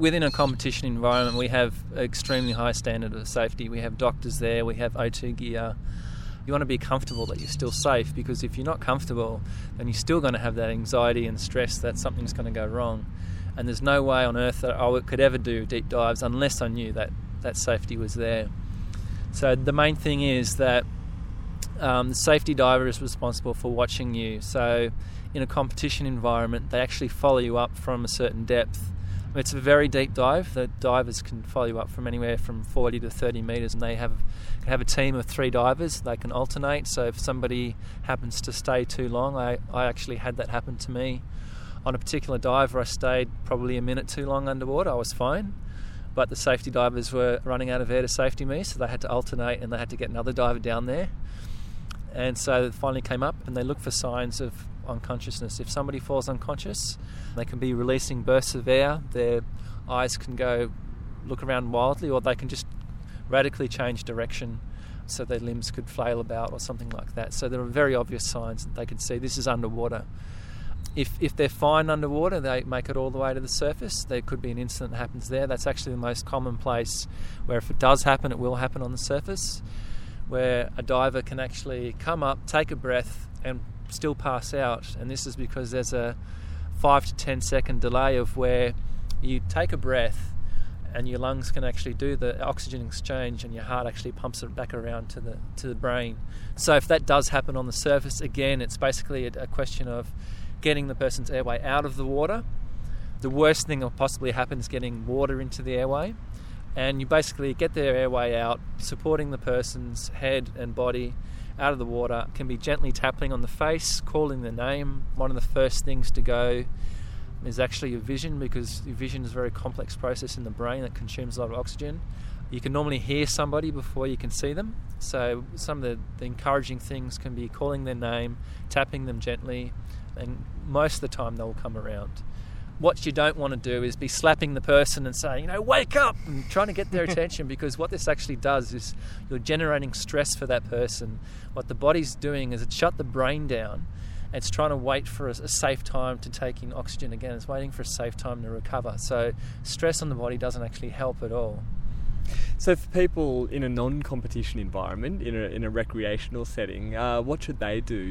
within a competition environment, we have an extremely high standard of safety. We have doctors there, we have O2 gear. You want to be comfortable that you're still safe, because if you're not comfortable, then you're still going to have that anxiety and stress that something's going to go wrong. And there's no way on earth that I could ever do deep dives unless I knew that that safety was there. So the main thing is that the safety diver is responsible for watching you. So in a competition environment, they actually follow you up from a certain depth. It's a very deep dive. The divers can follow you up from anywhere from 40 to 30 metres, and they have a team of 3 divers. They can alternate, so if somebody happens to stay too long, I actually had that happen to me. On a particular dive where I stayed probably a minute too long underwater, I was fine, but the safety divers were running out of air to safety me, so they had to alternate and they had to get another diver down there. And so they finally came up and they look for signs of unconsciousness. If somebody falls unconscious, they can be releasing bursts of air, their eyes can go look around wildly, or they can just radically change direction so their limbs could flail about or something like that. So there are very obvious signs that they can see this is underwater. If they're fine underwater, they make it all the way to the surface, there could be an incident that happens there. That's actually the most common place where if it does happen, it will happen on the surface, where a diver can actually come up, take a breath and still pass out. And this is because there's a 5 to 10 second delay of where you take a breath and your lungs can actually do the oxygen exchange and your heart actually pumps it back around to the brain. So if that does happen on the surface, again, it's basically a question of getting the person's airway out of the water. The worst thing that will possibly happen is getting water into the airway, and you basically get their airway out, supporting the person's head and body out of the water. Can be gently tapping on the face, calling their name. One of the first things to go is actually your vision, because your vision is a very complex process in the brain that consumes a lot of oxygen. You can normally hear somebody before you can see them, so some of the encouraging things can be calling their name, tapping them gently, and most of the time they'll come around. What you don't want to do is be slapping the person and saying, wake up, and trying to get their attention, because what this actually does is you're generating stress for that person. What the body's doing is it's shut the brain down. It's trying to wait for a safe time to take in oxygen again. It's waiting for a safe time to recover. So stress on the body doesn't actually help at all. So for people in a non-competition environment, in a recreational setting, what should they do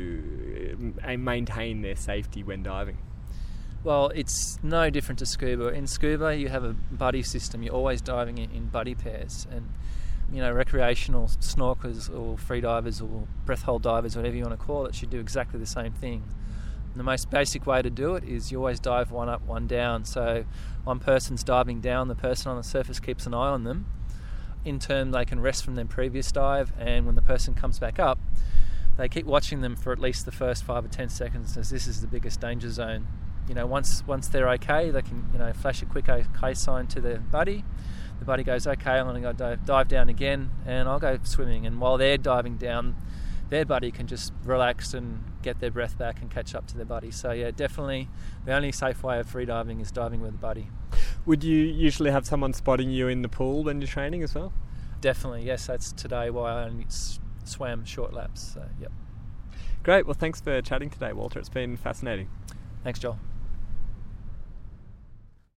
to maintain their safety when diving? Well, it's no different to scuba. In scuba, you have a buddy system. You're always diving in buddy pairs. And, recreational snorkelers or free divers or breath hold divers, whatever you want to call it, should do exactly the same thing. The most basic way to do it is you always dive one up, one down. So one person's diving down, the person on the surface keeps an eye on them. In turn, they can rest from their previous dive, and when the person comes back up, they keep watching them for at least the first 5 or 10 seconds, as this is the biggest danger zone. Once they're okay, they can flash a quick OK sign to their buddy. The buddy goes, okay, I'm going to go dive down again, and I'll go swimming. And while they're diving down, their buddy can just relax and get their breath back and catch up to their buddy. So yeah, definitely the only safe way of free diving is diving with a buddy. Would you usually have someone spotting you in the pool when you're training as well? Definitely, yes. That's today why I only swam short laps. So, yep. Great. Well, thanks for chatting today, Walter. It's been fascinating. Thanks, Joel.